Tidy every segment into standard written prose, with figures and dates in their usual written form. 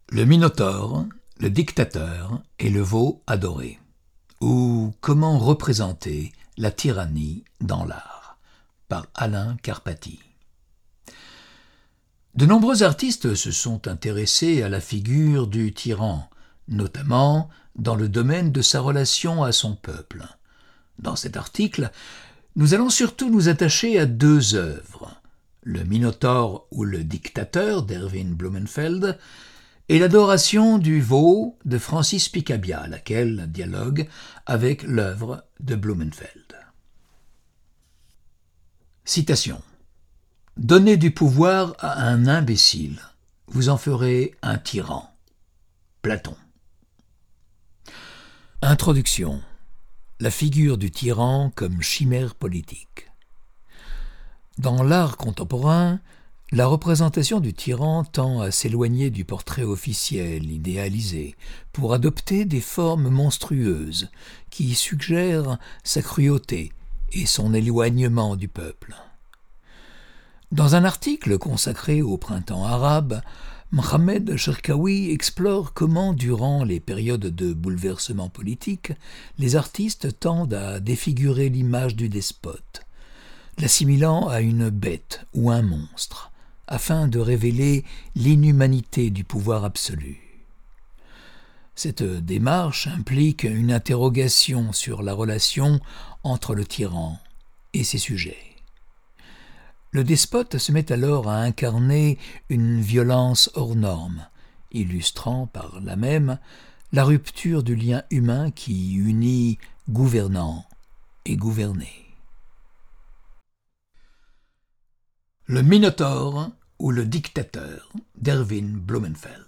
Le Minotaure, le dictateur et le veau adoré. Ou comment représenter la tyrannie dans l'art, par Alain Carpati. De nombreux artistes se sont intéressés à la figure du tyran, notamment dans le domaine de sa relation à son peuple. Dans cet article, nous allons surtout nous attacher à deux œuvres, Le Minotaure ou le dictateur d'Erwin Blumenfeld et L'adoration du veau de Francis Picabia, laquelle dialogue avec l'œuvre de Blumenfeld. Citation. Donnez du pouvoir à un imbécile, vous en ferez un tyran. Platon. Introduction. La figure du tyran comme chimère politique. Dans l'art contemporain, la représentation du tyran tend à s'éloigner du portrait officiel, idéalisé, pour adopter des formes monstrueuses qui suggèrent sa cruauté et son éloignement du peuple. Dans un article consacré au printemps arabe, Mohamed Cherkaoui explore comment, durant les périodes de bouleversement politique, les artistes tendent à défigurer l'image du despote, l'assimilant à une bête ou un monstre, afin de révéler l'inhumanité du pouvoir absolu. Cette démarche implique une interrogation sur la relation entre le tyran et ses sujets. Le despote se met alors à incarner une violence hors norme, illustrant par là même la rupture du lien humain qui unit gouvernant et gouverné. Le Minotaure ou le dictateur d'Erwin Blumenfeld.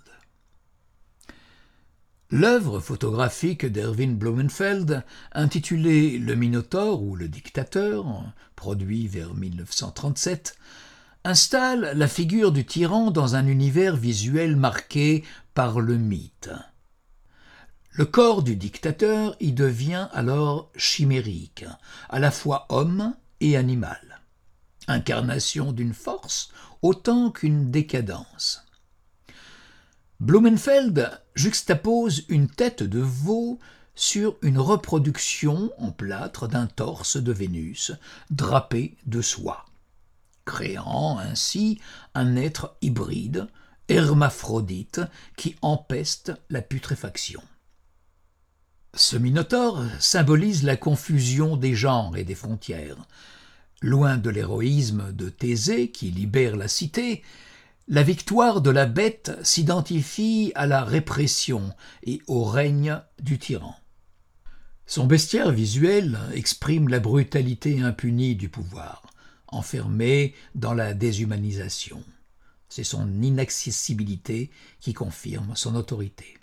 L'œuvre photographique d'Erwin Blumenfeld, intitulée Le Minotaure ou le dictateur, produit vers 1937, installe la figure du tyran dans un univers visuel marqué par le mythe. Le corps du dictateur y devient alors chimérique, à la fois homme et animal, incarnation d'une force autant qu'une décadence. Blumenfeld juxtapose une tête de veau sur une reproduction en plâtre d'un torse de Vénus drapé de soie, créant ainsi un être hybride, hermaphrodite, qui empeste la putréfaction. Ce minotaure symbolise la confusion des genres et des frontières. Loin de l'héroïsme de Thésée qui libère la cité, la victoire de la bête s'identifie à la répression et au règne du tyran. Son bestiaire visuel exprime la brutalité impunie du pouvoir, enfermé dans la déshumanisation. C'est son inaccessibilité qui confirme son autorité.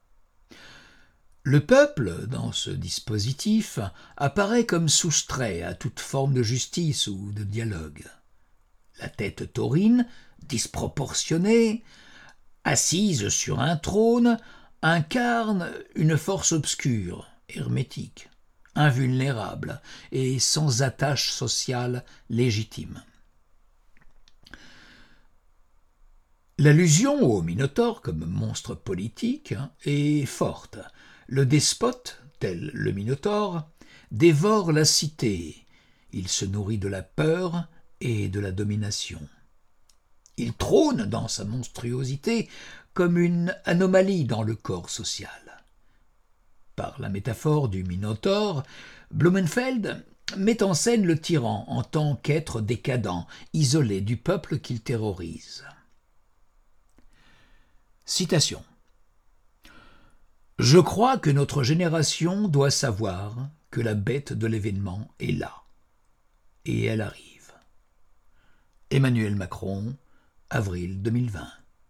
Le peuple, dans ce dispositif, apparaît comme soustrait à toute forme de justice ou de dialogue. La tête taurine, disproportionnée, assise sur un trône, incarne une force obscure, hermétique, invulnérable et sans attache sociale légitime. L'allusion au Minotaure comme monstre politique est forte. Le despote, tel le Minotaure, dévore la cité. Il se nourrit de la peur et de la domination. Il trône dans sa monstruosité comme une anomalie dans le corps social. Par la métaphore du Minotaure, Blumenfeld met en scène le tyran en tant qu'être décadent, isolé du peuple qu'il terrorise. Citation. Je crois que notre génération doit savoir que la bête de l'événement est là. Et elle arrive. Emmanuel Macron, avril 2020.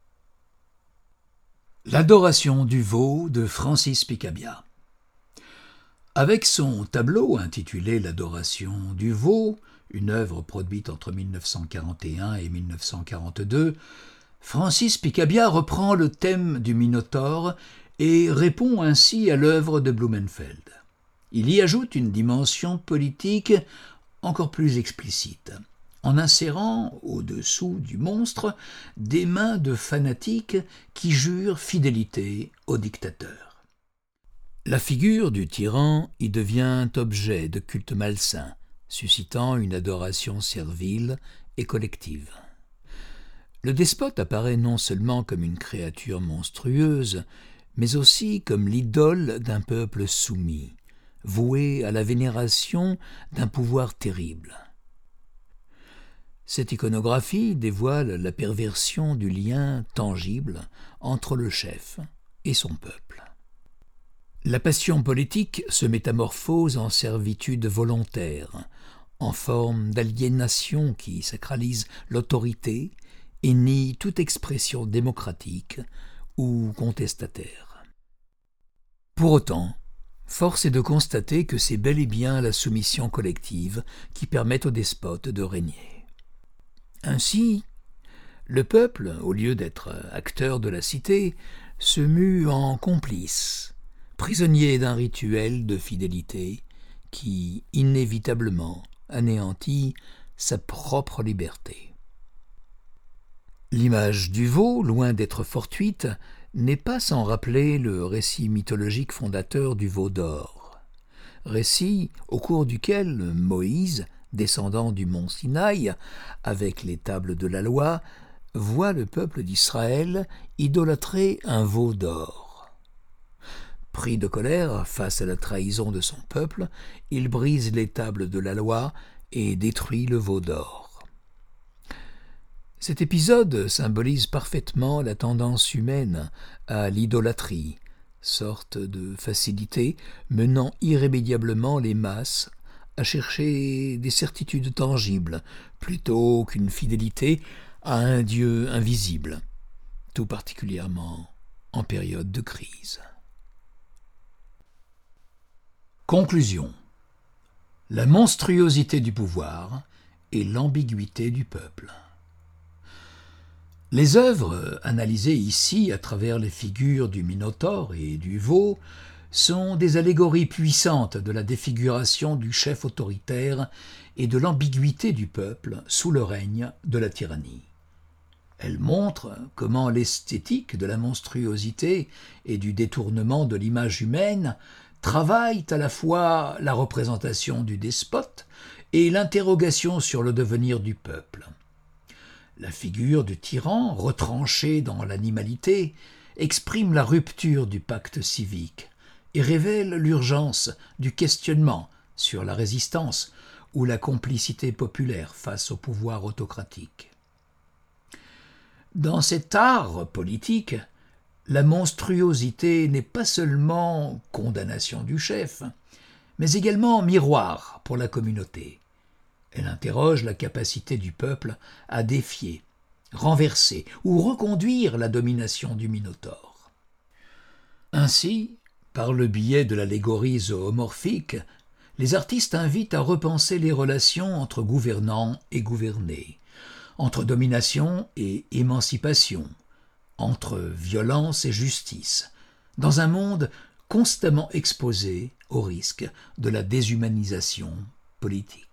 L'adoration du veau de Francis Picabia. Avec son tableau intitulé L'adoration du veau, une œuvre produite entre 1941 et 1942, Francis Picabia reprend le thème du Minotaure et répond ainsi à l'œuvre de Blumenfeld. Il y ajoute une dimension politique encore plus explicite. en insérant au-dessous du monstre des mains de fanatiques qui jurent fidélité au dictateur. La figure du tyran y devient objet de culte malsain, suscitant une adoration servile et collective. Le despote apparaît non seulement comme une créature monstrueuse, mais aussi comme l'idole d'un peuple soumis, voué à la vénération d'un pouvoir terrible. Cette iconographie dévoile la perversion du lien tangible entre le chef et son peuple. La passion politique se métamorphose en servitude volontaire, en forme d'aliénation qui sacralise l'autorité et nie toute expression démocratique ou contestataire. Pour autant, force est de constater que c'est bel et bien la soumission collective qui permet au despote de régner. Ainsi, le peuple, au lieu d'être acteur de la cité, se mue en complice, prisonnier d'un rituel de fidélité qui, inévitablement, anéantit sa propre liberté. L'image du veau, loin d'être fortuite, n'est pas sans rappeler le récit mythologique fondateur du veau d'or. Récit au cours duquel Moïse, descendant du mont Sinaï, avec les tables de la loi, voit le peuple d'Israël idolâtrer un veau d'or. Pris de colère face à la trahison de son peuple, il brise les tables de la loi et détruit le veau d'or. Cet épisode symbolise parfaitement la tendance humaine à l'idolâtrie, sorte de facilité menant irrémédiablement les masses à chercher des certitudes tangibles plutôt qu'une fidélité à un Dieu invisible, tout particulièrement en période de crise. Conclusion. La monstruosité du pouvoir et l'ambiguïté du peuple. Les œuvres, analysées ici à travers les figures du Minotaure et du veau, sont des allégories puissantes de la défiguration du chef autoritaire et de l'ambiguïté du peuple sous le règne de la tyrannie. Elles montrent comment l'esthétique de la monstruosité et du détournement de l'image humaine travaillent à la fois la représentation du despote et l'interrogation sur le devenir du peuple. La figure du tyran, retranché dans l'animalité, exprime la rupture du pacte civique et révèle l'urgence du questionnement sur la résistance ou la complicité populaire face au pouvoir autocratique. Dans cet art politique, la monstruosité n'est pas seulement condamnation du chef, mais également miroir pour la communauté. Elle interroge la capacité du peuple à défier, renverser ou reconduire la domination du Minotaure. Ainsi, par le biais de l'allégorie zoomorphique, les artistes invitent à repenser les relations entre gouvernants et gouvernés, entre domination et émancipation, entre violence et justice, dans un monde constamment exposé au risque de la déshumanisation politique.